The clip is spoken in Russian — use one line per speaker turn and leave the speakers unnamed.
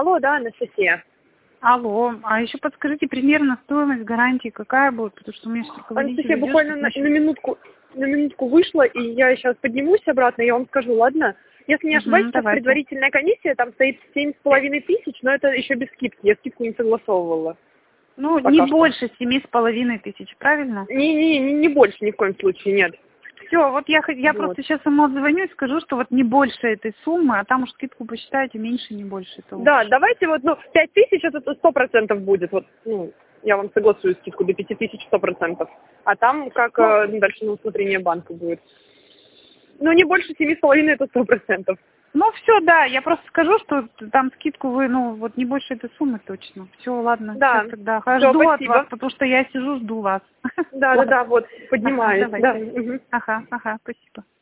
Алло, да, Анастасия.
Алло, а еще подскажите примерно стоимость гарантии какая будет, потому что у меня сейчас руководитель
Анастасия,
идет,
буквально на минутку вышла, и я сейчас поднимусь обратно, я вам скажу, ладно? Если не ошибаюсь, сейчас
давайте.
предварительная комиссия, там стоит 7,5 тысяч, но это еще без скидки, я скидку не согласовывала.
Ну,
Пока
не
что.
больше 7,5 тысяч, правильно?
Не больше ни в коем случае, нет.
Все, вот я
Вот.
просто сейчас ему отзвоню и скажу, что вот не больше этой суммы, а там уж скидку посчитаете, меньше, не больше. Это
Да,
лучше.
давайте вот, 5 тысяч это 100% будет, вот, я вам согласую скидку до 5 тысяч 100%. А там как дальше на усмотрение банка будет. Ну, не больше 7,5 это 100%.
Ну, все, да, я просто скажу, что там скидку вы, ну, вот не больше этой суммы точно. Все, ладно,
Да.
сейчас тогда
Всё,
жду от
спасибо.
вас, потому что я сижу, жду вас.
Да, вот, поднимаюсь.
Ага, давайте.
Да. Мгм.
Ага, спасибо.